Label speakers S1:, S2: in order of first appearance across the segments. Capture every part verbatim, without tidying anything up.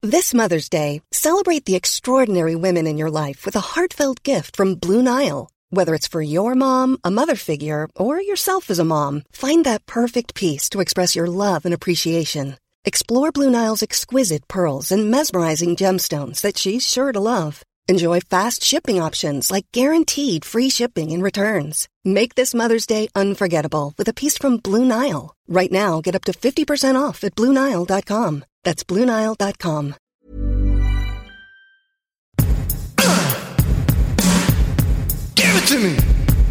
S1: This Mother's Day, celebrate the extraordinary women in your life with a heartfelt gift from Blue Nile. Whether it's for your mom, a mother figure, or yourself as a mom, find that perfect piece to express your love and appreciation. Explore Blue Nile's exquisite pearls and mesmerizing gemstones that she's sure to love. Enjoy fast shipping options like guaranteed free shipping and returns. Make this Mother's Day unforgettable with a piece from Blue Nile. Right now, get up to fifty percent off at Blue Nile dot com. That's Blue Nile dot com.
S2: Give it to me!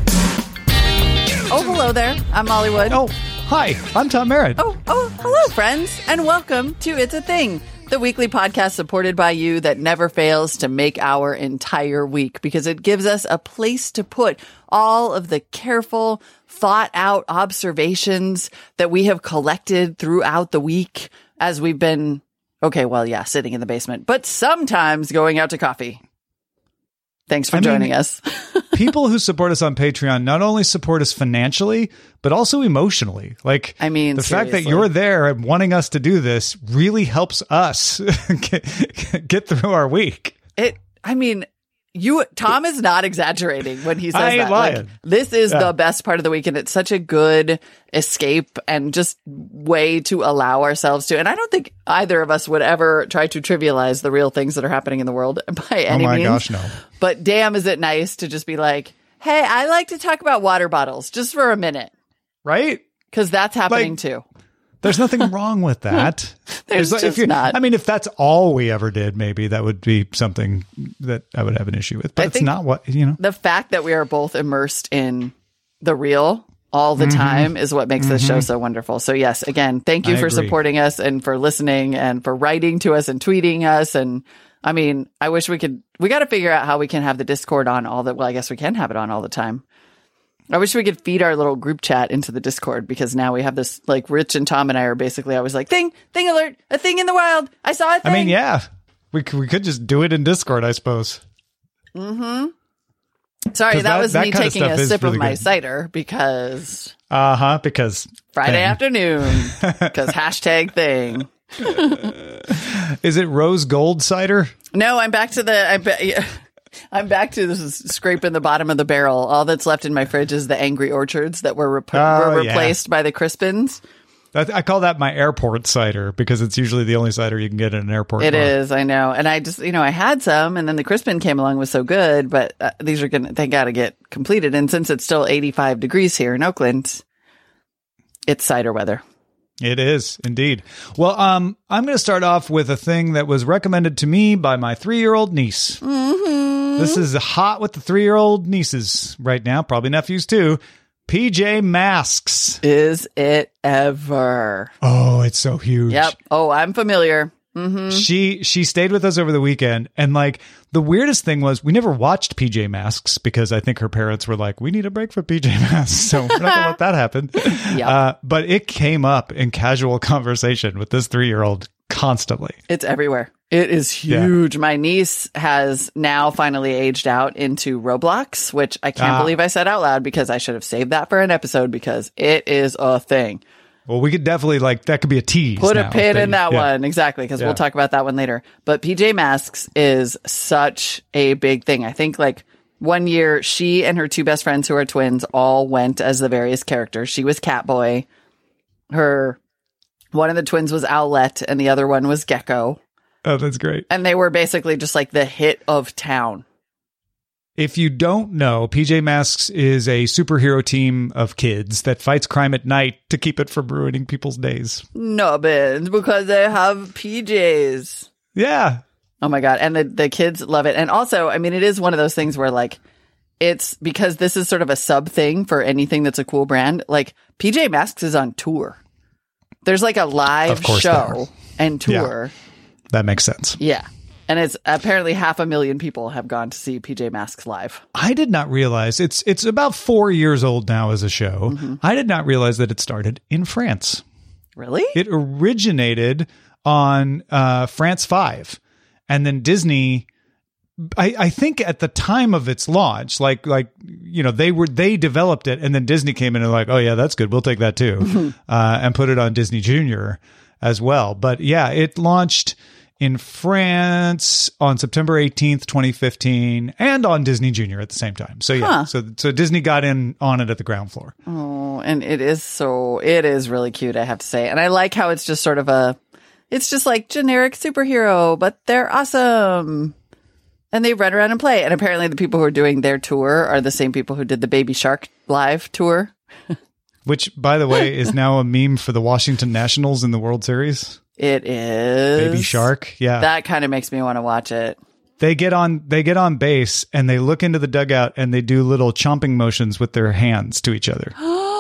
S3: Oh, hello there. I'm Molly Wood.
S4: Oh, hi. I'm Tom Merritt.
S3: Oh, oh, hello, friends, and welcome to It's a Thing, the weekly podcast supported by you that never fails to make our entire week because it gives us a place to put all of the careful, thought-out observations that we have collected throughout the week as we've been, okay, well, yeah, sitting in the basement, but sometimes going out to coffee. Thanks for I joining mean, us.
S4: People who support us on Patreon not only support us financially, but also emotionally. Like, I mean, the seriously. fact that you're there and wanting us to do this really helps us get, get through our week.
S3: It, I mean, you, Tom is not exaggerating when he says
S4: I ain't
S3: that.
S4: Lying.
S3: Like, this is
S4: yeah.
S3: the best part of the week, and it's such a good escape and just way to allow ourselves to. And I don't think either of us would ever try to trivialize the real things that are happening in the world by any means.
S4: Oh my means. gosh, no.
S3: But damn, is it nice to just be like, hey, I like to talk about water bottles just for a minute.
S4: Right?
S3: Because that's happening
S4: like,
S3: too.
S4: There's nothing wrong with that.
S3: There's
S4: like,
S3: just
S4: if
S3: not.
S4: I mean, if that's all we ever did, maybe that would be something that I would have an issue with. But I it's not what, you know.
S3: The fact that we are both immersed in the real all the mm-hmm. time is what makes mm-hmm. this show so wonderful. So yes, again, thank you I for agree. supporting us and for listening and for writing to us and tweeting us. And I mean, I wish we could, we got to figure out how we can have the Discord on all the, well, I guess we can have it on all the time. I wish we could feed our little group chat into the Discord because now we have this, like, Rich and Tom and I are basically always like, thing, thing alert, a thing in the wild. I saw a thing.
S4: I mean, yeah, we could, we could just do it in Discord, I suppose.
S3: Mm-hmm. Sorry, that, that was that me taking of a sip really of my good. cider because.
S4: Uh huh, because.
S3: Friday
S4: thing.
S3: afternoon. Because hashtag thing.
S4: Is it rose gold cider?
S3: No, I'm back to the. I bet. Yeah. I'm back to this is scraping the bottom of the barrel. All that's left in my fridge is the Angry Orchards that were, rep- oh, were replaced yeah. by the Crispins.
S4: I call that my airport cider because it's usually the only cider you can get in an airport.
S3: It
S4: bar.
S3: is, I know. And I just, you know, I had some and then the Crispin came along was so good, but uh, these are going to, they got to get completed. And since it's still eighty-five degrees here in Oakland, it's cider weather.
S4: It is indeed. Well, um, I'm going to start off with a thing that was recommended to me by my three-year-old niece.
S3: Mm-hmm.
S4: This is hot with the three-year-old nieces right now, probably nephews too. P J Masks.
S3: Is it ever?
S4: Oh, it's so huge.
S3: Yep. Oh, I'm familiar. Mm-hmm.
S4: She she stayed with us over the weekend, and like the weirdest thing was we never watched P J Masks because I think her parents were like, we need a break for P J Masks, so we're not gonna let that happen. Yep. Uh, but it came up in casual conversation with this three-year-old constantly.
S3: It's everywhere. It is huge. Yeah. My niece has now finally aged out into Roblox, which I can't ah. believe I said out loud because I should have saved that for an episode because it is a thing.
S4: Well, we could definitely, like, that could be a tease.
S3: Put
S4: now,
S3: a pin in that yeah. one. Exactly, because yeah. we'll talk about that one later. But P J Masks is such a big thing. I think, like, one year, she and her two best friends who are twins all went as the various characters. She was Catboy. Her, one of the twins was Owlette, and the other one was Gecko.
S4: Oh, that's great.
S3: And they were basically just, like, the hit of town.
S4: If you don't know, P J Masks is a superhero team of kids that fights crime at night to keep it from ruining people's days.
S3: No, Ben, because they have P Js.
S4: Yeah.
S3: Oh, my God. And the, the kids love it. And also, I mean, it is one of those things where, like, it's because this is sort of a sub thing for anything that's a cool brand. Like, P J Masks is on tour. There's, like, a live show and tour.
S4: Yeah. That makes sense.
S3: Yeah. And it's apparently half a million people have gone to see P J Masks live.
S4: I did not realize it's it's about four years old now as a show. Mm-hmm. I did not realize that it started in France.
S3: Really?
S4: It originated on uh, France five, and then Disney. I, I think at the time of its launch, like like you know they were they developed it, and then Disney came in and like, oh yeah, that's good, we'll take that too, mm-hmm. uh, and put it on Disney Junior as well. But yeah, it launched in France on September eighteenth, twenty fifteen, and on Disney Junior at the same time. So yeah, huh. so so Disney got in on it at the ground floor.
S3: Oh, and it is so it is really cute, I have to say. And I like how it's just sort of a it's just like generic superhero, but they're awesome. And they run around and play. And apparently the people who are doing their tour are the same people who did the Baby Shark live tour.
S4: Which, by the way, is now a meme for the Washington Nationals in the World Series.
S3: It is.
S4: Baby Shark, yeah.
S3: That kind of makes me want to watch it.
S4: They get on they get on base and they look into the dugout and they do little chomping motions with their hands to each other.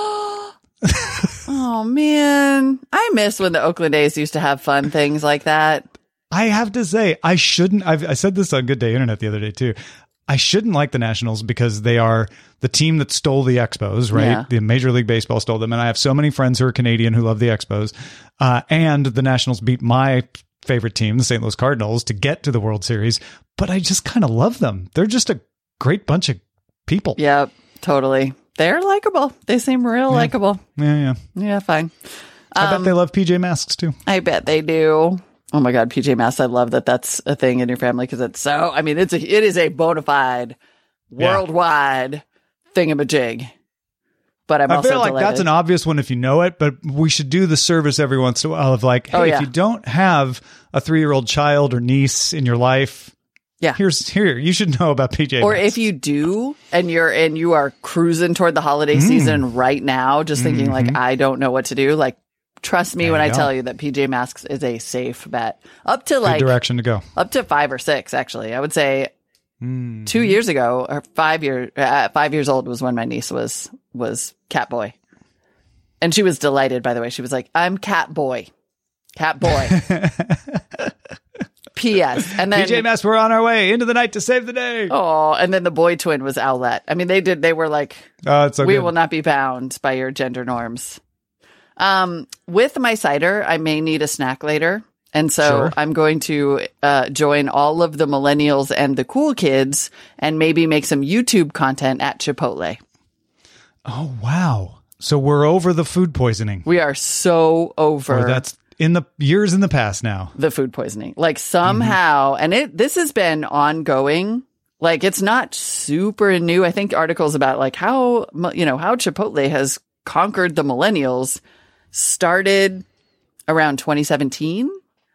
S3: Oh, man. I miss when the Oakland A's used to have fun things like that.
S4: I have to say, I shouldn't. I've, I said this on Good Day Internet the other day, too. I shouldn't like the Nationals because they are the team that stole the Expos, right? Yeah. The Major League Baseball stole them. And I have so many friends who are Canadian who love the Expos. Uh, and the Nationals beat my favorite team, the Saint Louis Cardinals, to get to the World Series. But I just kind of love them. They're just a great bunch of people.
S3: Yeah, totally. They're likable. They seem real
S4: yeah.
S3: likable.
S4: Yeah, yeah.
S3: Yeah, fine.
S4: I
S3: um,
S4: bet they love P J Masks, too.
S3: I bet they do. Oh my God, P J Masks! I love that that's a thing in your family because it's so. I mean, it's a it is a bona fide, worldwide yeah. thingamajig. But I'm
S4: I
S3: also
S4: feel like
S3: delighted.
S4: That's an obvious one if you know it. But we should do the service every once in a while of like, hey,
S3: oh, yeah.
S4: if you don't have a three year old child or niece in your life,
S3: yeah,
S4: here's here you should know about P J.
S3: Or
S4: Masks.
S3: if you do, and you're and you are cruising toward the holiday mm. season right now, just thinking mm-hmm. like I don't know what to do, like. Trust me there when I go. tell you that P J Masks is a safe bet. Up to like
S4: good direction to go.
S3: Up to five or six, actually. I would say mm. two years ago or five years uh, five years old was when my niece was was Catboy, and she was delighted. By the way, she was like, "I'm Catboy, Catboy." P S And then
S4: P J Masks, we're on our way into the night to save the day.
S3: Oh, and then the boy twin was Owlette. I mean, they did. They were like,
S4: oh, it's so
S3: "We
S4: good.
S3: will not be bound by your gender norms." Um, with my cider, I may need a snack later. And so
S4: sure.
S3: I'm going to uh, join all of the millennials and the cool kids and maybe make some YouTube content at Chipotle.
S4: Oh, wow. So we're over the food poisoning.
S3: We are so over.
S4: Or that's in the years in the past now.
S3: The food poisoning. Like somehow, mm-hmm. and it this has been ongoing. Like it's not super new. I think articles about like how, you know, how Chipotle has conquered the millennials started around twenty seventeen,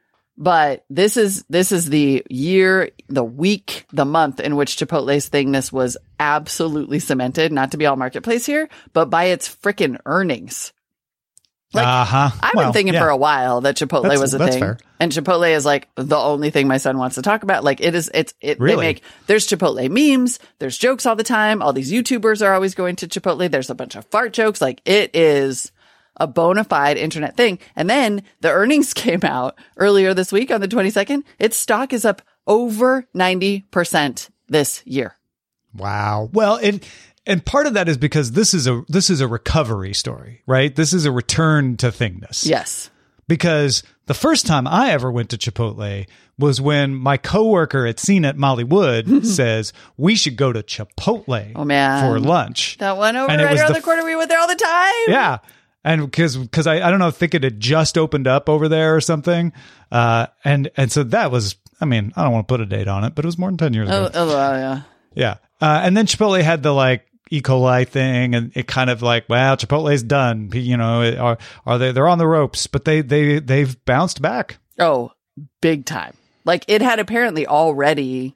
S3: but this is this is the year, the week, the month in which Chipotle's thingness was absolutely cemented. Not to be all marketplace here, but by its freaking earnings. Like,
S4: uh-huh.
S3: I've
S4: well,
S3: been thinking
S4: yeah.
S3: for a while that Chipotle
S4: that's,
S3: was a
S4: that's
S3: thing,
S4: fair.
S3: And Chipotle is like the only thing my son wants to talk about. Like it is, it's it.
S4: Really?
S3: They make there's Chipotle memes, there's jokes all the time. All these YouTubers are always going to Chipotle. There's a bunch of fart jokes. Like it is a bona fide internet thing. And then the earnings came out earlier this week on the twenty-second. Its stock is up over ninety percent this year.
S4: Wow. Well, it, and part of that is because this is a, this is a recovery story, right? This is a return to thingness.
S3: Yes.
S4: Because the first time I ever went to Chipotle was when my coworker at C net, Molly Wood, says, we should go to Chipotle
S3: oh, man.
S4: for lunch.
S3: That one over
S4: and
S3: right around the,
S4: the
S3: f- corner. We went there all the time.
S4: Yeah. And because, because I, I don't know, I think it had just opened up over there or something. Uh, and, and so that was, I mean, I don't want to put a date on it, but it was more than ten years
S3: oh,
S4: ago.
S3: Oh, wow, yeah.
S4: Yeah. Uh, and then Chipotle had the like E. coli thing, and it kind of like, well, Chipotle's done. You know, are, are they, they're on the ropes, but they, they, they've bounced back.
S3: Oh, big time. Like it had apparently already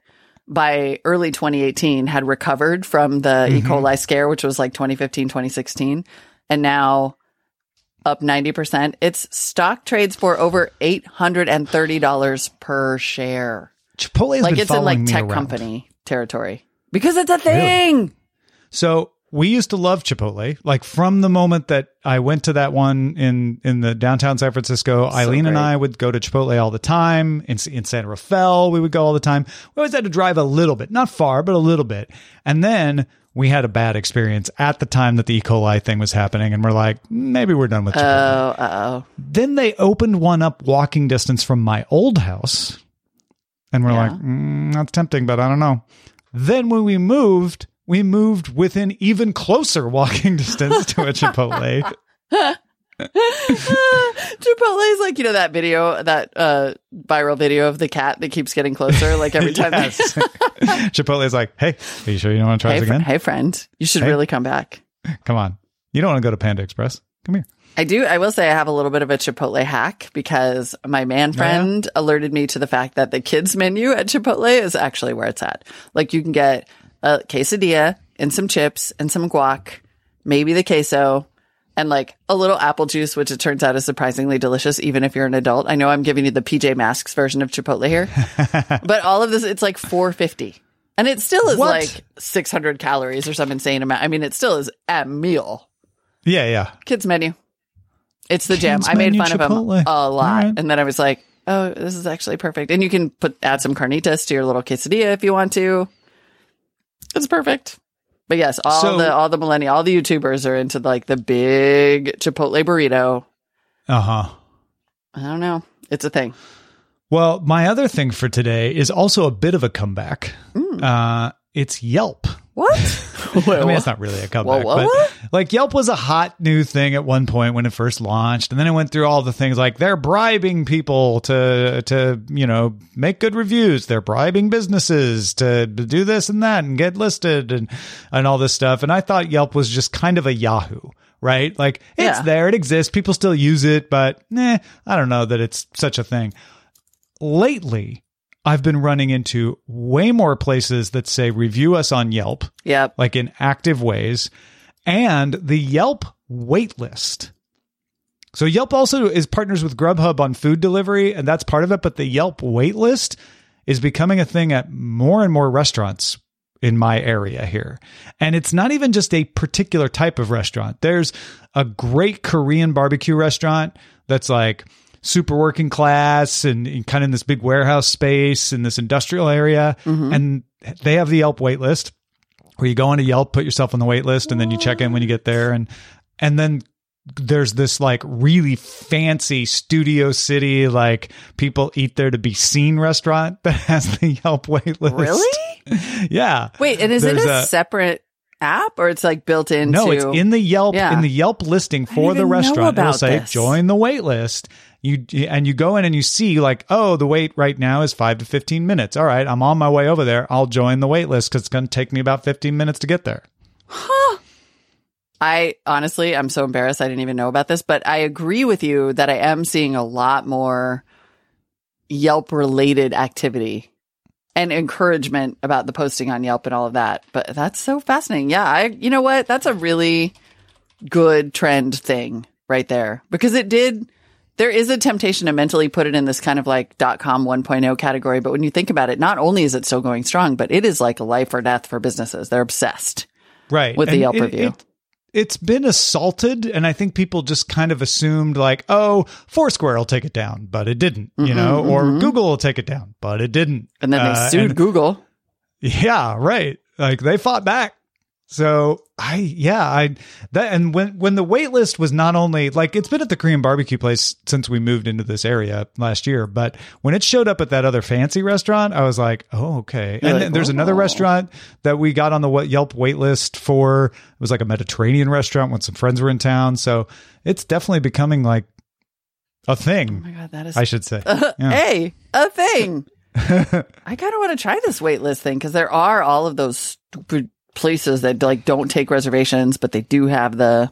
S3: by early twenty eighteen had recovered from the mm-hmm. E. coli scare, which was like twenty fifteen, twenty sixteen. And now up ninety percent. Its stock trades for over eight hundred thirty dollars per share.
S4: Chipotle has
S3: like
S4: been
S3: it's in like
S4: me
S3: tech
S4: around.
S3: company territory because it's a thing.
S4: Really? So we used to love Chipotle. Like from the moment that I went to that one in, in the downtown San Francisco, so Eileen great. and I would go to Chipotle all the time. In, in San Rafael, we would go all the time. We always had to drive a little bit, not far, but a little bit. And then we had a bad experience at the time that the E. coli thing was happening. And we're like, maybe we're done with Chipotle.
S3: Oh, uh-oh.
S4: Then they opened one up walking distance from my old house. And we're yeah. like, mm, that's tempting, but I don't know. Then when we moved, we moved within even closer walking distance to a Chipotle.
S3: Chipotle is like, you know, that video, that uh, viral video of the cat that keeps getting closer, like every time.
S4: Yes. Chipotle is like, hey, are you sure you don't want to try
S3: hey,
S4: this again?
S3: Fr- hey, friend, you should
S4: hey.
S3: really come back.
S4: Come on. You don't want to go to Panda Express. Come here.
S3: I do. I will say I have a little bit of a Chipotle hack because my man friend oh, yeah? alerted me to the fact that the kids menu at Chipotle is actually where it's at. Like you can get a quesadilla and some chips and some guac, maybe the queso, and like a little apple juice, which it turns out is surprisingly delicious, even if you're an adult. I know I'm giving you the P J Masks version of Chipotle here, but all of this, it's like four fifty. And it still is what? like six hundred calories or some insane amount. I mean, it still is a meal.
S4: Yeah, yeah.
S3: Kids menu. It's the jam.
S4: Kids
S3: I made fun
S4: Chipotle.
S3: of him a lot.
S4: Right.
S3: And then I was like, oh, this is actually perfect. And you can put add some carnitas to your little quesadilla if you want to. It's perfect. But yes, all
S4: so,
S3: the all the millennial, all the YouTubers are into like the big Chipotle burrito.
S4: Uh-huh.
S3: I don't know. It's a thing.
S4: Well, my other thing for today is also a bit of a comeback. Mm. Uh, it's Yelp.
S3: What?
S4: Wait, I mean, it's not really a comeback,
S3: Whoa, what,
S4: but
S3: what?
S4: like Yelp was a hot new thing at one point when it first launched, and then it went through all the things like they're bribing people to to you know make good reviews, they're bribing businesses to, to do this and that and get listed and and all this stuff. And I thought Yelp was just kind of a Yahoo, right? Like it's
S3: yeah.
S4: there, it exists, people still use it, but nah, I don't know that it's such a thing. Lately, I've been running into way more places that say review us on Yelp,
S3: yep.
S4: like in active ways, and the Yelp wait list. So Yelp also is partners with Grubhub on food delivery, and that's part of it, but the Yelp wait list is becoming a thing at more and more restaurants in my area here. And it's not even just a particular type of restaurant. There's a great Korean barbecue restaurant that's like super working class and, and kind of in this big warehouse space in this industrial area. Mm-hmm. And they have the Yelp wait list where you go into Yelp, put yourself on the wait list, and then you check in when you get there. And, and then there's this like really fancy Studio City, like people eat there to be seen restaurant that has the Yelp wait list.
S3: Really?
S4: Yeah.
S3: Wait, and is
S4: there's
S3: it a,
S4: a
S3: separate app or it's like built into?
S4: No, it's in the Yelp,
S3: yeah.
S4: in the Yelp listing for the restaurant. It'll say,
S3: this.
S4: join the wait list. You, and you go in and you see like, oh, the wait right now is five to fifteen minutes. All right, I'm on my way over there. I'll join the wait list because it's going to take me about fifteen minutes to get there.
S3: Huh. I honestly, I'm so embarrassed. I didn't even know about this, but I agree with you that I am seeing a lot more Yelp related activity and encouragement about the posting on Yelp and all of that. But that's so fascinating. Yeah. I, you know what? That's a really good trend thing right there because it did. There is a temptation to mentally put it in this kind of like dot-com one point oh category. But when you think about it, not only is it still going strong, but it is like a life or death for businesses. They're obsessed
S4: right.
S3: with the
S4: and
S3: Yelp
S4: it,
S3: review.
S4: It, it's been assaulted. And I think people just kind of assumed like, oh, Foursquare will take it down, but it didn't, you mm-hmm, know, or mm-hmm. Google will take it down, but it didn't.
S3: And then they
S4: uh,
S3: sued
S4: and,
S3: Google.
S4: Yeah, right. Like they fought back. So I, yeah, I, that, and when, when the wait list was not only like, it's been at the Korean barbecue place since we moved into this area last year, but when it showed up at that other fancy restaurant, I was like, oh, okay. You're and like, there's oh. another restaurant that we got on the Yelp wait list for, it was like a Mediterranean restaurant when some friends were in town. So it's definitely becoming like a thing. Oh my God, that is, I should say.
S3: Uh, yeah. Hey, a thing. I kind of want to try this wait list thing because there are all of those stupid places that like don't take reservations, but they do have the.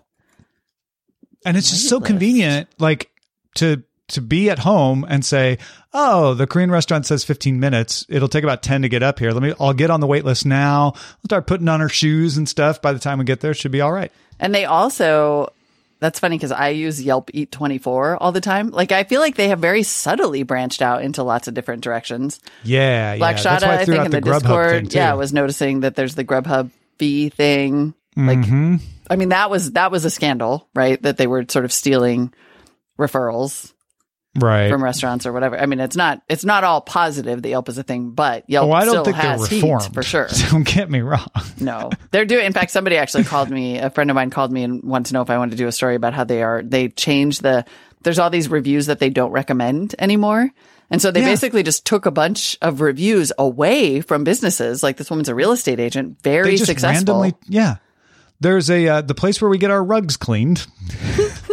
S4: And it's just so list. convenient, like to to be at home and say, "Oh, the Korean restaurant says fifteen minutes. It'll take about ten to get up here. Let me. I'll get on the wait list now. I'll start putting on our shoes and stuff. By the time we get there, it should be all right."
S3: And they also. That's funny because I use Yelp Eat twenty-four all the time. Like, I feel like they have very subtly branched out into lots of different directions.
S4: Yeah,
S3: Black
S4: yeah.
S3: Shada, I, I think, in the, the Discord, yeah, was noticing that there's the Grubhub fee thing. Like, mm-hmm. I mean, that was that was a scandal, right? That they were sort of stealing referrals. Right. From restaurants or whatever. I mean, it's not it's not all positive that Yelp is a thing, but Yelp oh, I don't still think has they're reformed, heat, for sure.
S4: Don't get me wrong.
S3: No. They're doing, in fact, somebody actually called me, a friend of mine called me and wanted to know if I wanted to do a story about how they are, they changed the, there's all these reviews that they don't recommend anymore. And so they yeah. basically just took a bunch of reviews away from businesses. Like this woman's a real estate agent, very they just successful.
S4: Randomly, yeah. There's a, uh, the place where we get our rugs cleaned.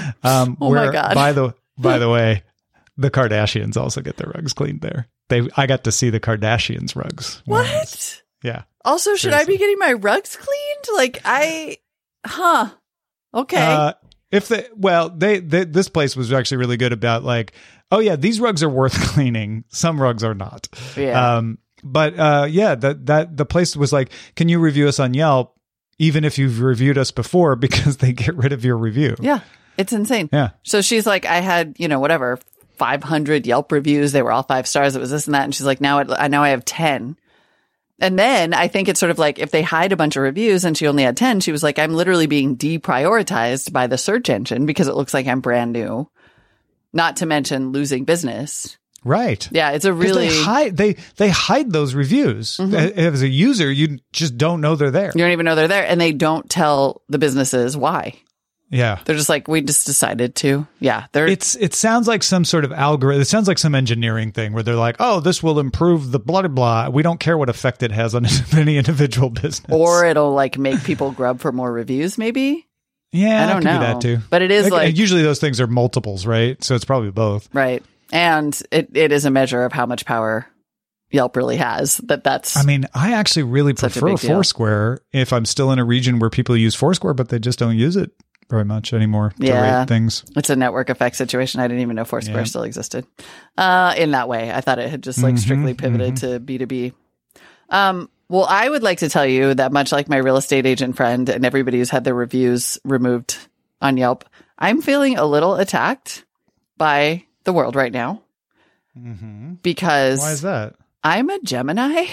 S4: Um,
S3: oh
S4: where,
S3: my God.
S4: By the by the way, the Kardashians also get their rugs cleaned there. They I got to see the Kardashians' rugs.
S3: What?
S4: Once. Yeah.
S3: Also, should Seriously. I be getting my rugs cleaned? Like I, huh? Okay.
S4: Uh, if they well, they, they this place was actually really good about like, oh yeah, these rugs are worth cleaning. Some rugs are not.
S3: Yeah.
S4: Um, but uh, yeah, that that the place was like, can you review us on Yelp? Even if you've reviewed us before, because they get rid of your review.
S3: Yeah, it's insane.
S4: Yeah.
S3: So she's like, I had, you know, whatever, five hundred Yelp reviews. They were all five stars. It was this and that. And she's like, now I now I have ten. And then I think it's sort of like if they hide a bunch of reviews and she only had ten, she was like, I'm literally being deprioritized by the search engine because it looks like I'm brand new. Not to mention losing business.
S4: Right.
S3: Yeah, it's a really
S4: they hide they they hide those reviews. Mm-hmm. As a user, you just don't know they're there.
S3: You don't even know they're there, and they don't tell the businesses why.
S4: Yeah,
S3: they're just like, we just decided to. Yeah, they're.
S4: It's it sounds like some sort of algorithm. It sounds like some engineering thing where they're like, oh, this will improve the blah blah. We don't care what effect it has on any individual business,
S3: or it'll like make people grub for more reviews, maybe.
S4: Yeah,
S3: I don't
S4: it could
S3: know
S4: be that too.
S3: But it is like,
S4: like usually those things are multiples, right? So it's probably both,
S3: right? And it, it is a measure of how much power Yelp really has. That that's.
S4: I mean, I actually really prefer Foursquare if I'm still in a region where people use Foursquare, but they just don't use it very much anymore to
S3: yeah.
S4: rate things.
S3: It's a network effect situation. I didn't even know Foursquare yeah. still existed uh, in that way. I thought it had just like strictly mm-hmm, pivoted mm-hmm. to B two B. Um, well, I would like to tell you that much like my real estate agent friend and everybody who's had their reviews removed on Yelp, I'm feeling a little attacked by the world right now.
S4: Mm-hmm.
S3: Because
S4: why is that?
S3: I'm a Gemini,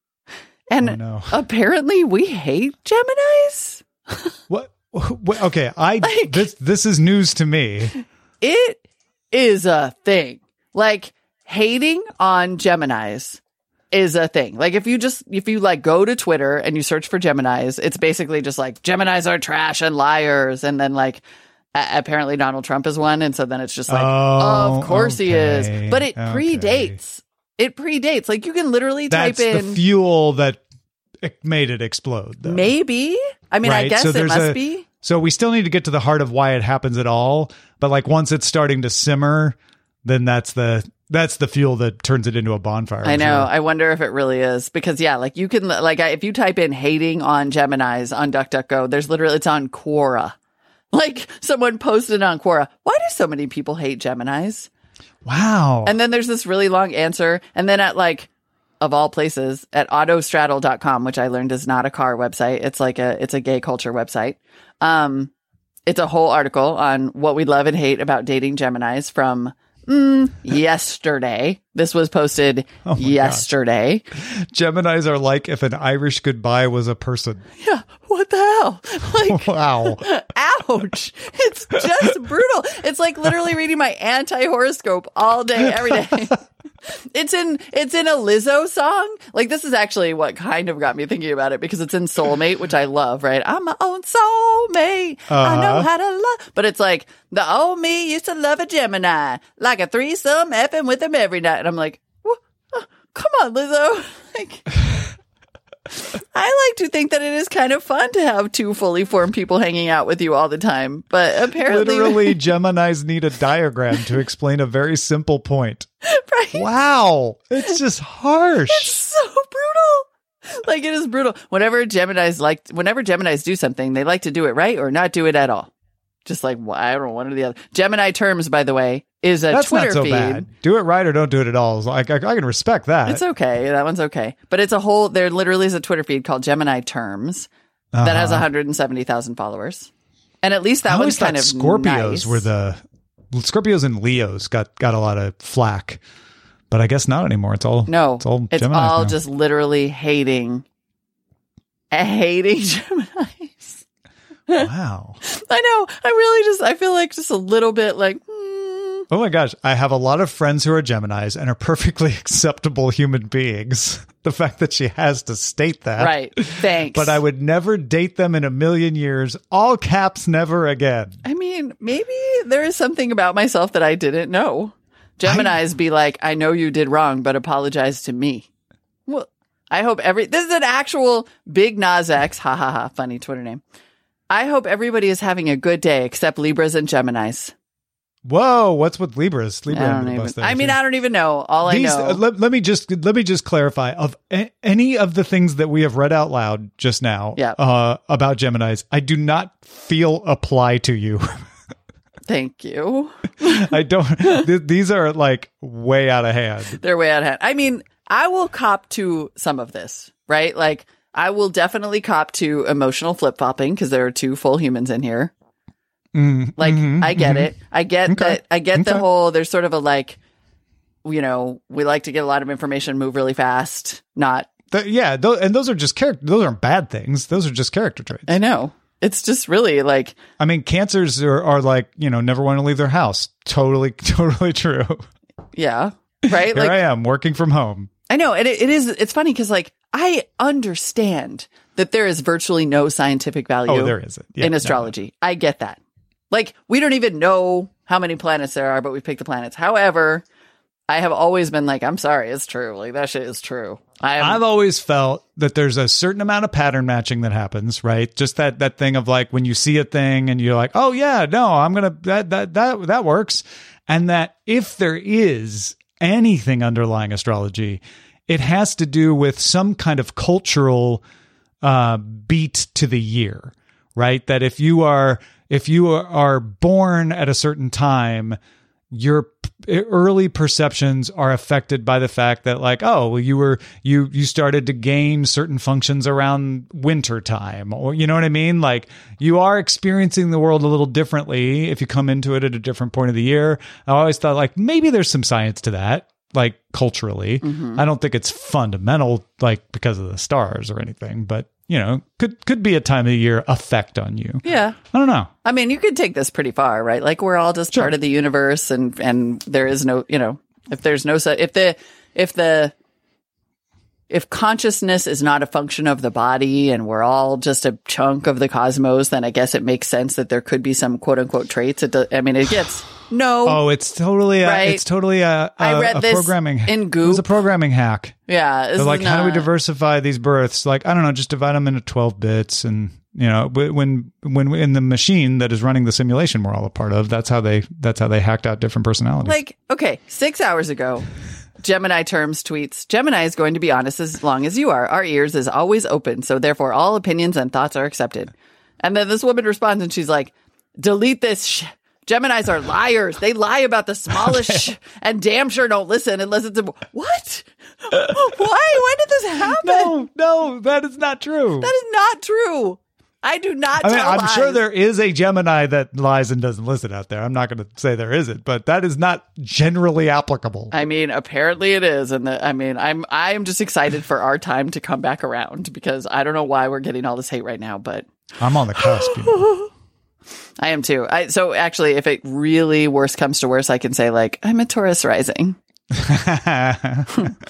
S3: and
S4: oh, no.
S3: apparently we hate Geminis.
S4: What? what? Okay, I
S3: like,
S4: this this is news to me.
S3: It is a thing. Like hating on Geminis is a thing. Like if you just if you like go to Twitter and you search for Geminis, it's basically just like Geminis are trash and liars, and then like. Apparently Donald Trump is one, and so then it's just like,
S4: oh,
S3: of course
S4: okay,
S3: he is. But it
S4: okay.
S3: predates. It predates. Like you can literally
S4: That's
S3: type in
S4: the fuel that made it explode. Though.
S3: Maybe. I mean,
S4: right?
S3: I guess
S4: so
S3: it must
S4: a,
S3: be.
S4: So we still need to get to the heart of why it happens at all. But like once it's starting to simmer, then that's the that's the fuel that turns it into a bonfire.
S3: I know.
S4: Sure.
S3: I wonder if it really is because yeah, like you can like if you type in hating on Geminis on DuckDuckGo, there's literally it's on Quora. Like someone posted on Quora, why do so many people hate Geminis?
S4: Wow.
S3: And then there's this really long answer. And then at like, of all places, at autostraddle dot com, which I learned is not a car website. It's like a, it's a gay culture website. Um, it's a whole article on what we love and hate about dating Geminis from mm, yesterday. This was posted oh yesterday.
S4: Gosh. Geminis are like if an Irish goodbye was a person.
S3: Yeah. What the hell? Like,
S4: wow.
S3: Ouch. It's just brutal. It's like literally reading my anti-horoscope all day, every day. It's in it's in a Lizzo song. Like this is actually what kind of got me thinking about it because it's in Soulmate, which I love, right? I'm my own soulmate. Uh-huh. I know how to love. But it's like the old me used to love a Gemini, like a threesome effing with him every night. And I'm like, oh, come on, Lizzo. Like I like to think that it is kind of fun to have two fully formed people hanging out with you all the time, but apparently
S4: literally Geminis need a diagram to explain a very simple point.
S3: Right.
S4: Wow. It's just harsh.
S3: It's so brutal. Like it is brutal. Whenever Geminis like whenever Geminis do something, they like to do it right or not do it at all. Just like well, I don't know, one or the other. Gemini Terms, by the way, is a
S4: That's
S3: Twitter
S4: not so
S3: feed.
S4: Bad. Do it right or don't do it at all. Like I, I can respect that.
S3: It's okay. That one's okay. But it's a whole. There literally is a Twitter feed called Gemini Terms uh-huh. that has one hundred seventy thousand followers, and at least that
S4: I
S3: one's kind of
S4: Scorpios
S3: nice.
S4: were the Scorpios and Leos got got a lot of flack, but I guess not anymore. It's all
S3: no.
S4: It's all,
S3: it's
S4: Geminis
S3: all
S4: now.
S3: just literally hating, hating Gemini.
S4: Wow.
S3: I know. I really just, I feel like just a little bit like, hmm.
S4: Oh my gosh. I have a lot of friends who are Geminis and are perfectly acceptable human beings. The fact that she has to state that.
S3: Right. Thanks.
S4: But I would never date them in a million years. All caps, never again.
S3: I mean, maybe there is something about myself that I didn't know. Geminis I, be like, I know you did wrong, but apologize to me. Well, I hope every, this is an actual Big Nas X, ha ha ha, funny Twitter name. I hope everybody is having a good day except Libras and Geminis.
S4: Whoa, what's with Libras? Libra
S3: I, don't even, I mean, I don't even know. All These, I know.
S4: Uh, let, let me just let me just clarify. Of a, any of the things that we have read out loud just now
S3: yeah.
S4: uh, about Geminis, I do not feel apply to you.
S3: Thank you.
S4: I don't. Th- these are like way out of hand.
S3: They're way out of hand. I mean, I will cop to some of this, right? Like, I will definitely cop to emotional flip flopping because there are two full humans in here.
S4: Mm,
S3: like
S4: mm-hmm,
S3: I get
S4: mm-hmm.
S3: it. I get
S4: okay.
S3: that. I get
S4: okay.
S3: the whole. There's sort of a like, you know, we like to get a lot of information, move really fast. Not.
S4: The, yeah, th- and those are just character. Those aren't bad things. Those are just character traits.
S3: I know. It's just really like.
S4: I mean, Cancers are, are like, you know, never want to leave their house. Totally, totally true.
S3: Yeah. Right.
S4: Here
S3: like,
S4: I am working from home.
S3: I know, and it, it is. It's funny because like I understand that there is virtually no scientific value.
S4: Oh, there isn't yeah,
S3: in astrology. No. I get that. Like, we don't even know how many planets there are, but we pick the planets. However, I have always been like, I'm sorry, it's true. Like, that shit is true. I am-
S4: I've always felt that there's a certain amount of pattern matching that happens, right? Just that that thing of like when you see a thing and you're like, oh yeah, no, I'm gonna that that that that works, and that if there is anything underlying astrology, it has to do with some kind of cultural uh, beat to the year, right? That if you are If you are born at a certain time, your early perceptions are affected by the fact that like, oh, well, you were, you, you started to gain certain functions around winter time, or, you know what I mean? Like you are experiencing the world a little differently if you come into it at a different point of the year. I always thought like maybe there's some science to that, like culturally. Mm-hmm. I don't think it's fundamental, like because of the stars or anything, but you know, could could be a time of the year effect on you.
S3: Yeah.
S4: I don't know.
S3: I mean, you could take this pretty far, right? Like we're all just sure. part of the universe and and there is no, you know, if there's no if the if the if consciousness is not a function of the body and we're all just a chunk of the cosmos, then I guess it makes sense that there could be some quote unquote traits. It does, I mean, it gets no.
S4: Oh, it's totally a,
S3: right?
S4: it's totally a, a,
S3: I read
S4: a
S3: this
S4: programming
S3: in Goop.
S4: It was a programming hack.
S3: Yeah.
S4: They're like,
S3: not...
S4: how do we diversify these births? Like, I don't know, just divide them into twelve bits. And, you know, when, when in the machine that is running the simulation we're all a part of, that's how they, that's how they hacked out different personalities.
S3: Like, okay, six hours ago, Gemini Terms tweets, Gemini is going to be honest as long as you are. Our ears is always open, so therefore all opinions and thoughts are accepted. And then this woman responds and she's like, delete this sh- Geminis are liars. They lie about the smallest sh- and damn sure don't listen unless it's a... What? Why? When did this happen?
S4: No, no, that is not true.
S3: That is not true. I do not
S4: I mean,
S3: tell
S4: I'm
S3: lies.
S4: sure there is a Gemini that lies and doesn't listen out there. I'm not going to say there isn't, but that is not generally applicable.
S3: I mean, apparently it is. And the, I mean, I'm I'm just excited for our time to come back around because I don't know why we're getting all this hate right now, but...
S4: I'm on the cusp. You know.
S3: I am too. I, so actually, if it really worse comes to worse, I can say like, I'm a Taurus rising.
S4: uh.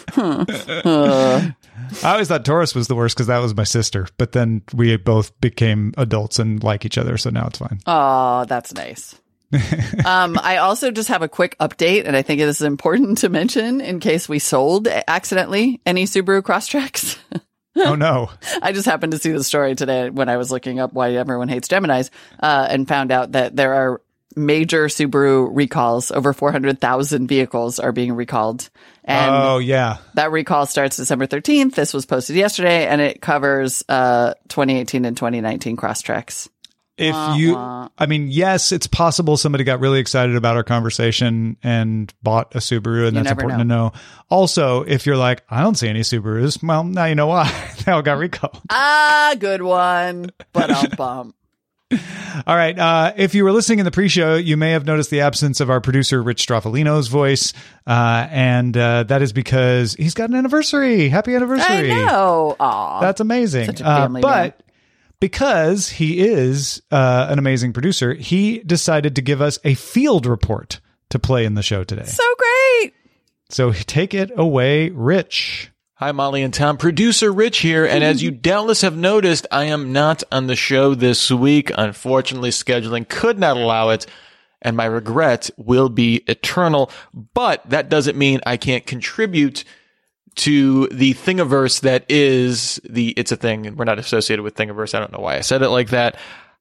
S4: I always thought Taurus was the worst because that was my sister, but then we both became adults and like each other, so now it's fine.
S3: Oh, that's nice. um, I also just have a quick update, and I think it is important to mention in case we sold accidentally any Subaru Crosstreks.
S4: Oh, no.
S3: I just happened to see the story today when I was looking up why everyone hates Geminis uh, and found out that there are major Subaru recalls. Over four hundred thousand vehicles are being recalled. And
S4: oh, yeah.
S3: That recall starts December thirteenth. This was posted yesterday, and it covers uh, twenty eighteen and twenty nineteen Crosstreks.
S4: If you, I mean, yes, it's possible somebody got really excited about our conversation and bought a Subaru, and
S3: you
S4: that's important
S3: know.
S4: to know. Also, if you're like, I don't see any Subarus, well, now you know why. They all got recalled.
S3: Ah, good one. But I'll bump.
S4: All right. Uh, if you were listening in the pre-show, you may have noticed the absence of our producer, Rich Straffolino's voice. Uh, and uh, that is because he's got an anniversary. Happy anniversary.
S3: I know. Aw.
S4: That's amazing.
S3: Such a family
S4: uh, but
S3: man.
S4: Because he is uh, an amazing producer, he decided to give us a field report to play in the show today.
S3: So great.
S4: So take it away, Rich.
S5: Hi, Molly and Tom. Producer Rich here, and as you doubtless have noticed, I am not on the show this week. Unfortunately, scheduling could not allow it, and my regret will be eternal. But that doesn't mean I can't contribute to the Thingiverse that is the It's a Thing. We're not associated with Thingiverse. I don't know why I said it like that.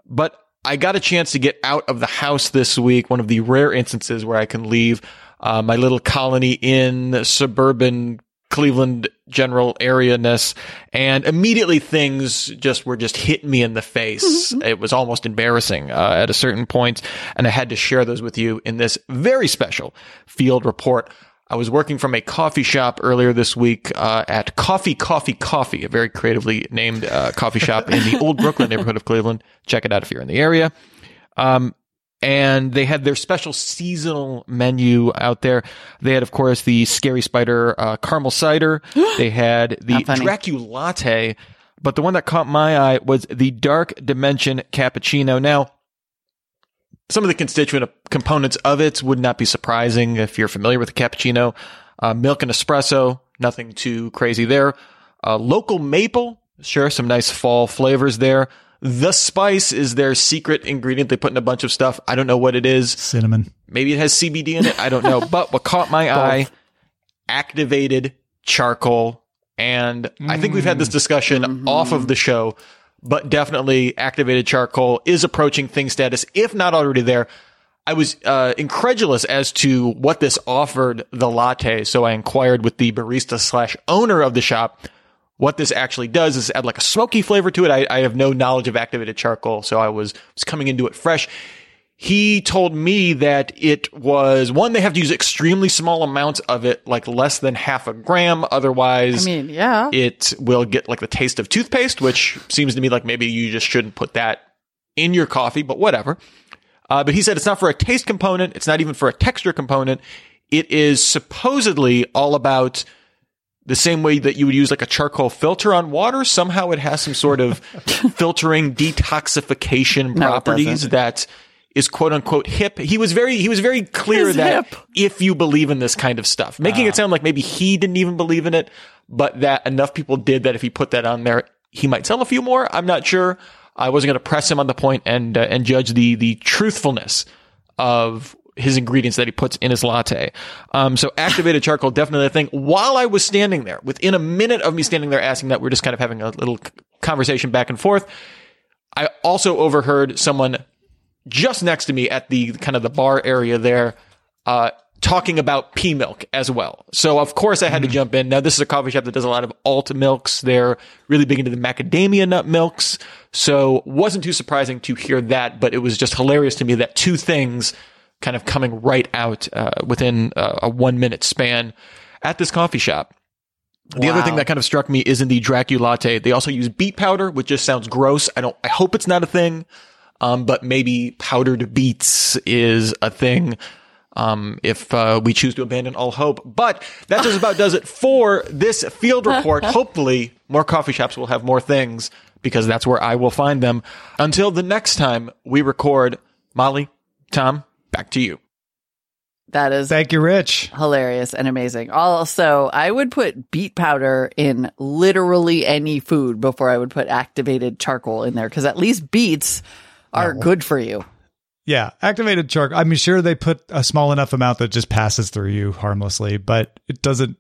S5: but I got a chance to get out of the house this week, one of the rare instances where I can leave uh, my little colony in suburban Cleveland general area-ness, and immediately things just were just hitting me in the face. It was almost embarrassing uh, at a certain point, and I had to share those with you in this very special field report. I was working from a coffee shop earlier this week uh, at Coffee Coffee Coffee, a very creatively named uh, coffee shop in the Old Brooklyn neighborhood of Cleveland. Check it out if you're in the area. Um, and they had their special seasonal menu out there. They had, of course, the Scary Spider uh, caramel cider. They had the Draculatte. But the one that caught my eye was the Dark Dimension Cappuccino. Now, some of the constituent components of it would not be surprising if you're familiar with the cappuccino. Uh, milk and espresso, nothing too crazy there. Uh, local maple, sure, some nice fall flavors there. The spice is their secret ingredient. They put in a bunch of stuff. I don't know what it is.
S4: Cinnamon.
S5: Maybe it has C B D in it. I don't know. But what caught my eye, activated charcoal. And mm. I think we've had this discussion mm-hmm. off of the show, but definitely activated charcoal is approaching thing status, if not already there. I was uh, incredulous as to what this offered the latte, so I inquired with the barista slash owner of the shop. What this actually does is add like a smoky flavor to it. I, I have no knowledge of activated charcoal, so I was, was coming into it fresh. He told me that it was, one, they have to use extremely small amounts of it, like less than half a gram. Otherwise,
S3: I mean, yeah,
S5: it will get like the taste of toothpaste, which seems to me like maybe you just shouldn't put that in your coffee, but whatever. Uh, but he said it's not for a taste component. It's not even for a texture component. It is supposedly all about the same way that you would use like a charcoal filter on water. Somehow it has some sort of filtering detoxification
S3: no,
S5: properties that is quote unquote hip. He was very, he was very clear
S3: It's
S5: that
S3: hip.
S5: if you believe in this kind of stuff, making
S4: Uh.
S5: it sound like maybe he didn't even believe in it, but that enough people did that if he put that on there, he might sell a few more. I'm not sure. I wasn't going to press him on the point and, uh, and judge the, the truthfulness of his ingredients that he puts in his latte. Um, so activated charcoal, definitely a thing. While I was standing there, within a minute of me standing there asking that, we're just kind of having a little conversation back and forth. I also overheard someone just next to me at the kind of the bar area there, uh, talking about pea milk as well. So of course I had mm. to jump in. Now this is a coffee shop that does a lot of alt milks. They're really big into the macadamia nut milks. So wasn't too surprising to hear that, but it was just hilarious to me that two things kind of coming right out uh, within uh, a one minute span at this coffee shop. The wow. other thing that kind of struck me is in the Draculatte, they also use beet powder, which just sounds gross. I don't, I hope it's not a thing. Um, but maybe powdered beets is a thing. Um, if, uh, we choose to abandon all hope, but that just about does it for this field report. Hopefully more coffee shops will have more things because that's where I will find them. Until the next time we record, Molly, Tom, back to you.
S3: That is
S4: Thank you, Rich.
S3: Hilarious and amazing. Also, I would put beet powder in literally any food before I would put activated charcoal in there, because at least beets are
S4: no.
S3: good for you.
S4: Yeah, activated charcoal. I mean, sure, they put a small enough amount that just passes through you harmlessly, but it doesn't.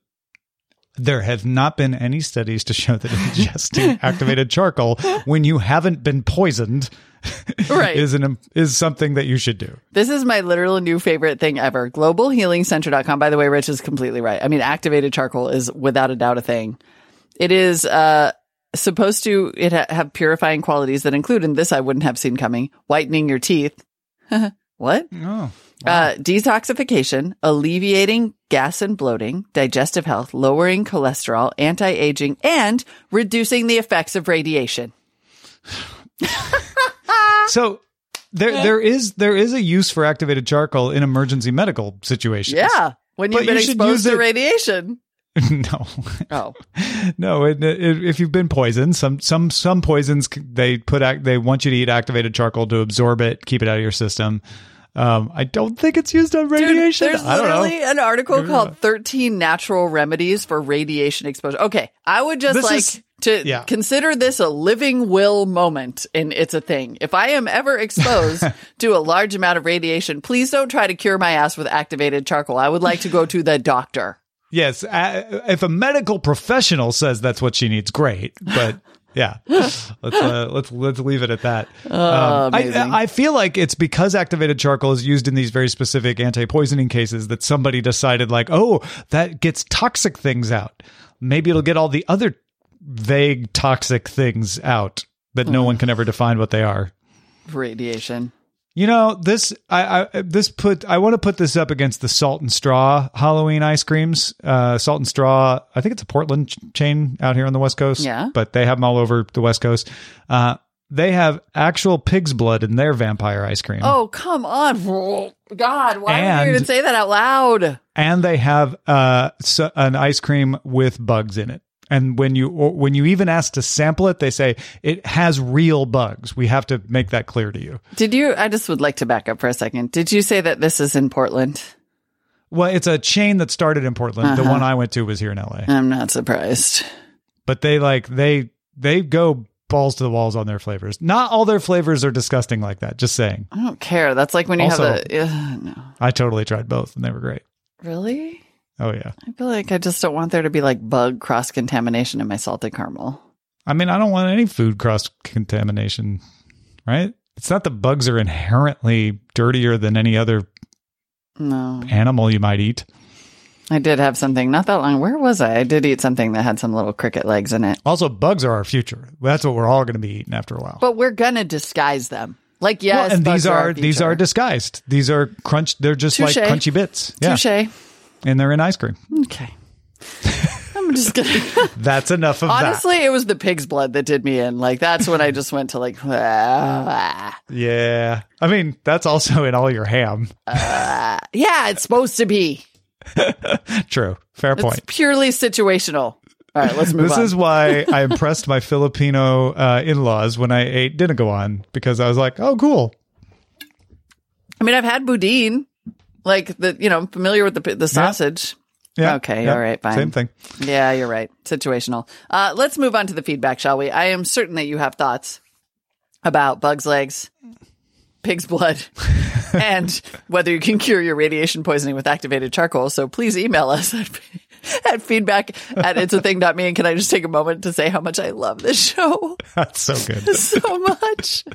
S4: There have not been any studies to show that ingesting activated charcoal when you haven't been poisoned
S3: right.
S4: is an is something that you should do.
S3: This is my literal new favorite thing ever. global healing center dot com. By the way, Rich is completely right. I mean, activated charcoal is without a doubt a thing. It is uh, supposed to it ha- have purifying qualities that include, and this I wouldn't have seen coming, whitening your teeth. What?
S4: Oh, wow.
S3: Uh, detoxification, alleviating gas and bloating, digestive health, lowering cholesterol, anti-aging, and reducing the effects of radiation.
S4: So there, there is there is a use for activated charcoal in emergency medical situations.
S3: Yeah, when you've
S4: But
S3: been
S4: you should
S3: exposed
S4: use
S3: to
S4: it-
S3: radiation.
S4: No.
S3: Oh,
S4: No, it, it, if you've been poisoned, some some some poisons they put act, they want you to eat activated charcoal to absorb it, keep it out of your system. Um, I don't think it's used on radiation.
S3: Dude, there's
S4: I don't know.
S3: literally an article
S4: Maybe
S3: called
S4: not.
S3: thirteen Natural Remedies for Radiation Exposure. Okay, I would just
S4: This
S3: like
S4: is-
S3: to
S4: yeah.
S3: consider this a living will moment, and it's a thing. If I am ever exposed to a large amount of radiation, please don't try to cure my ass with activated charcoal. I would like to go to the doctor.
S4: Yes, uh, if a medical professional says that's what she needs, great. But Yeah, let's uh, let's let's leave it at that.
S3: Oh,
S4: um, I, I feel like it's because activated charcoal is used in these very specific anti-poisoning cases that somebody decided, like, oh, that gets toxic things out. Maybe it'll get all the other vague toxic things out that no mm. one can ever define what they are.
S3: Radiation.
S4: You know, this I, I this put I want to put this up against the Salt and Straw Halloween ice creams. Uh, Salt and Straw, I think it's a Portland ch- chain out here on the West Coast.
S3: Yeah,
S4: but they have them all over the West Coast. Uh, they have actual pig's blood in their vampire ice cream.
S3: Oh, come on, God! Why
S4: and,
S3: would you even say that out loud?
S4: And they have uh, so, an ice cream with bugs in it. And when you when you even ask to sample it, they say it has real bugs. We have to make that clear to you.
S3: Did you? I just would like to back up for a second. Did you say that this is in Portland?
S4: Well, it's a chain that started in Portland. Uh-huh. The one I went to was here in L A.
S3: I'm not surprised.
S4: But they like they they go balls to the walls on their flavors. Not all their flavors are disgusting like that. Just saying.
S3: I don't care. That's like when you
S4: also,
S3: have a. Uh, no.
S4: I totally tried both, and they were great.
S3: Really?
S4: Oh, yeah.
S3: I feel like I just don't want there to be like bug cross-contamination in my salted caramel.
S4: I mean, I don't want any food cross-contamination, right? It's not that bugs are inherently dirtier than any other
S3: no.
S4: animal you might eat.
S3: I did have something not that long. Where was I? I did eat something that had some little cricket legs in it.
S4: Also, bugs are our future. That's what we're all going to be eating after a while.
S3: But we're going to disguise them. Like, yes,
S4: well, and these are,
S3: are
S4: these are disguised. These are crunch. They're just Touché. Like crunchy bits. Yeah.
S3: Touché.
S4: And they're in ice cream.
S3: Okay. I'm just gonna.
S4: That's enough of
S3: Honestly,
S4: that.
S3: Honestly, it was the pig's blood that did me in. Like, that's when I just went to like. Ah.
S4: Yeah, I mean that's also in all your ham.
S3: Uh, yeah, it's supposed to be.
S4: True. Fair point.
S3: It's purely situational. All right, let's move
S4: this
S3: on.
S4: This is why I impressed my Filipino uh, in-laws when I ate Dinaguan, because I was like, oh, cool.
S3: I mean, I've had boudin. Like, the you know, I'm familiar with the the sausage.
S4: Yeah. yeah.
S3: Okay.
S4: Yeah.
S3: All right. Fine.
S4: Same thing.
S3: Yeah, you're right. Situational. Uh, let's move on to the feedback, shall we? I am certain that you have thoughts about bugs' legs, pig's blood, and whether you can cure your radiation poisoning with activated charcoal. So please email us at, at feedback at it's a thing dot me. And can I just take a moment to say how much I love this show?
S4: That's so good.
S3: So much.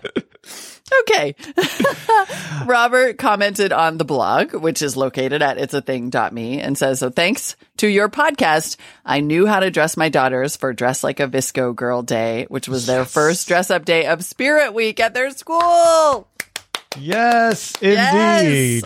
S3: Okay. Robert commented on the blog, which is located at it's a thing dot me, and says, so thanks to your podcast, I knew how to dress my daughters for Dress Like a Visco Girl Day, which was their yes. first dress up day of Spirit Week at their school.
S4: Yes, indeed.
S3: Yes,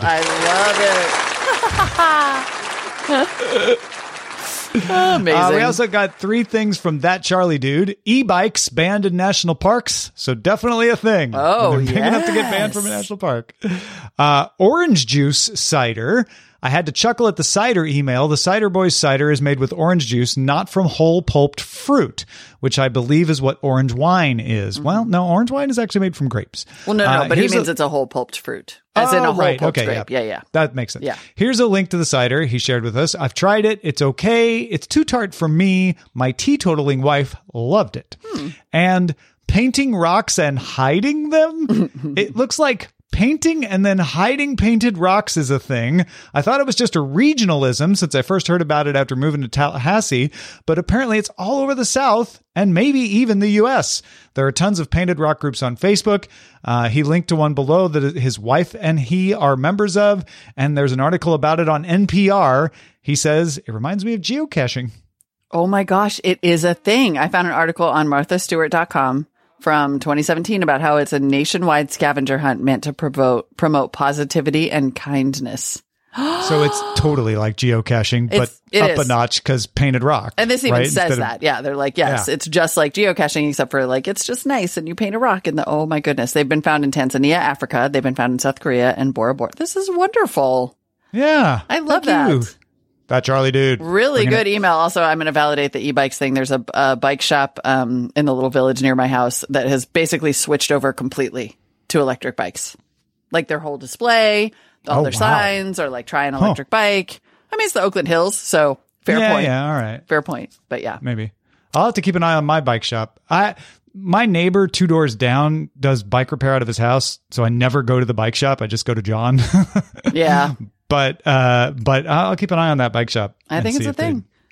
S3: I love it. Amazing.
S4: Uh, we also got three things from That Charlie Dude. E-bikes banned in national parks, so definitely a thing.
S3: Oh,
S4: big
S3: yes.
S4: enough to get banned from a national park. Uh, orange juice cider. I had to chuckle at the cider email. The Cider Boys cider is made with orange juice, not from whole pulped fruit, which I believe is what orange wine is. Mm-hmm. Well, no, orange wine is actually made from grapes.
S3: Well, no, no,
S4: uh,
S3: but he means
S4: a-
S3: it's a whole pulped fruit. As
S4: oh,
S3: in a whole
S4: right.
S3: pulped
S4: okay,
S3: grape.
S4: Yeah.
S3: yeah, yeah.
S4: That makes sense.
S3: Yeah.
S4: Here's a link to the cider he shared with us. I've tried it. It's okay. It's too tart for me. My teetotaling wife loved it. Hmm. And painting rocks and hiding them? It looks like painting and then hiding painted rocks is a thing. I thought it was just a regionalism since I first heard about it after moving to Tallahassee, but apparently it's all over the South and maybe even the U S. There are tons of painted rock groups on Facebook. Uh, he linked to one below that his wife and he are members of, and there's an article about it on N P R. He says, it reminds me of geocaching.
S3: Oh my gosh, it is a thing. I found an article on martha stewart dot com from twenty seventeen about how it's a nationwide scavenger hunt meant to promote promote positivity and kindness.
S4: So it's totally like geocaching, but up is. a notch because painted rock.
S3: And this even
S4: right?
S3: says
S4: Instead
S3: that.
S4: Of,
S3: yeah, they're like, yes, yeah. It's just like geocaching, except for like it's just nice and you paint a rock. And the oh my goodness, they've been found in Tanzania, Africa. They've been found in South Korea and Bora Bora. This is wonderful.
S4: Yeah,
S3: I love
S4: that.
S3: You.
S4: That Charlie Dude.
S3: Really good it. email. Also, I'm going to validate the e-bikes thing. There's a, a bike shop um, in the little village near my house that has basically switched over completely to electric bikes. Like their whole display, all
S4: oh,
S3: their
S4: wow.
S3: signs are like try an electric huh. bike. I mean, it's the Oakland Hills, so fair
S4: yeah,
S3: point.
S4: Yeah, all right.
S3: Fair point. But yeah.
S4: Maybe. I'll have to keep an eye on my bike shop. I My neighbor two doors down does bike repair out of his house, so I never go to the bike shop. I just go to John.
S3: Yeah.
S4: But uh, but I'll keep an eye on that bike shop.
S3: I think it's a thing.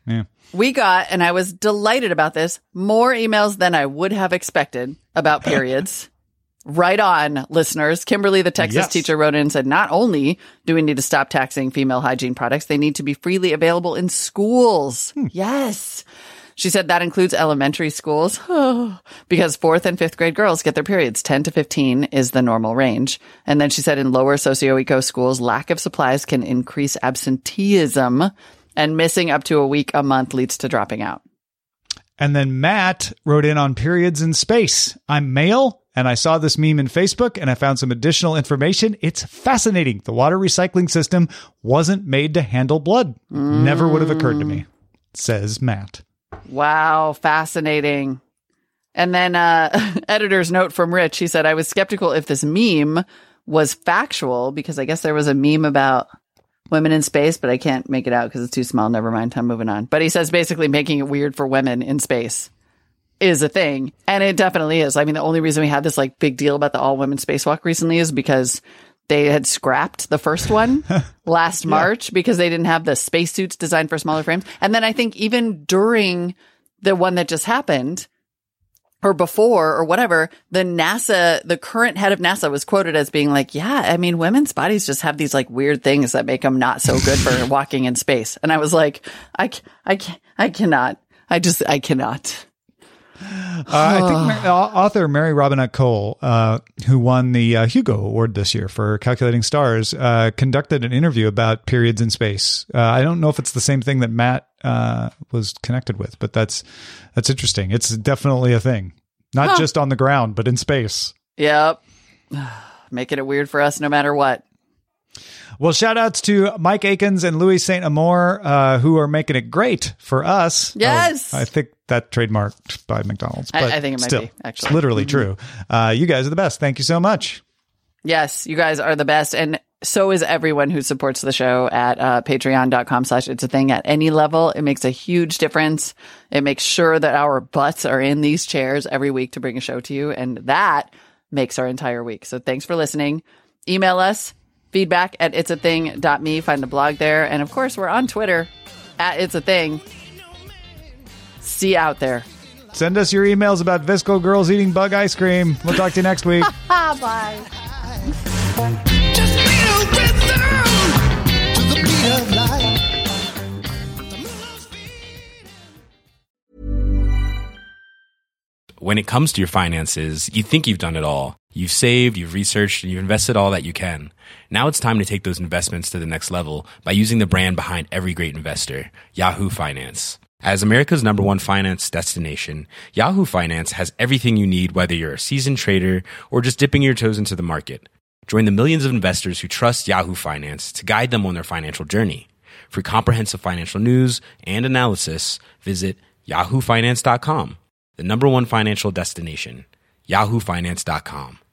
S4: Yeah.
S3: We got, and I was delighted about this, more emails than I would have expected about periods. Right on, listeners. Kimberly, the Texas
S4: yes.
S3: teacher, wrote in and said, not only do we need to stop taxing female hygiene products, they need to be freely available in schools. Hmm. Yes. She said that includes elementary schools because fourth and fifth grade girls get their periods. ten to fifteen is the normal range. And then she said in lower socioeco schools, lack of supplies can increase absenteeism, and missing up to a week a month leads to dropping out.
S4: And then Matt wrote in on periods in space. I'm male, and I saw this meme in Facebook, and I found some additional information. It's fascinating. The water recycling system wasn't made to handle blood. Mm. Never would have occurred to me, says Matt.
S3: Wow, fascinating. And then uh, editor's note from Rich. He said, I was skeptical if this meme was factual because I guess there was a meme about women in space, but I can't make it out because it's too small. Never mind. I'm moving on. But he says basically making it weird for women in space is a thing. And it definitely is. I mean, the only reason we had this like big deal about the all women spacewalk recently is because they had scrapped the first one last yeah. March because they didn't have the spacesuits designed for smaller frames. And then I think even during the one that just happened or before or whatever, the NASA, the current head of NASA was quoted as being like, yeah, I mean, women's bodies just have these like weird things that make them not so good for walking in space. And I was like, I, I, I cannot. I just, I cannot.
S4: Uh, I think Mar- author Mary Robinette Cole, uh, who won the uh, Hugo Award this year for Calculating Stars, uh, conducted an interview about periods in space. Uh, I don't know if it's the same thing that Matt uh, was connected with, but that's that's interesting. It's definitely a thing, not huh. just on the ground, but in space.
S3: Yep, making it weird for us no matter what.
S4: Well, shout outs to Mike Akins and Louis Saint Amour, uh, who are making it great for us.
S3: Yes.
S4: Oh, I think that trademarked by McDonald's. But
S3: I, I think it might
S4: still,
S3: be, actually.
S4: It's literally
S3: mm-hmm.
S4: true. Uh, you guys are the best. Thank you so much.
S3: Yes, you guys are the best. And so is everyone who supports the show at uh, patreon.com slash it's a thing at any level. It makes a huge difference. It makes sure that our butts are in these chairs every week to bring a show to you. And that makes our entire week. So thanks for listening. Email us. Feedback at it's a thing dot me. Find the blog there. And of course, we're on Twitter at It's a Thing. See you out there.
S4: Send us your emails about Visco girls eating bug ice cream. We'll talk to you next week.
S3: Bye.
S2: Just be a rhythm to the beat of life.
S6: When it comes to your finances, you think you've done it all. You've saved, you've researched, and you've invested all that you can. Now it's time to take those investments to the next level by using the brand behind every great investor, Yahoo Finance. As America's number one finance destination, Yahoo Finance has everything you need, whether you're a seasoned trader or just dipping your toes into the market. Join the millions of investors who trust Yahoo Finance to guide them on their financial journey. For comprehensive financial news and analysis, visit yahoo finance dot com, the number one financial destination, yahoo finance dot com.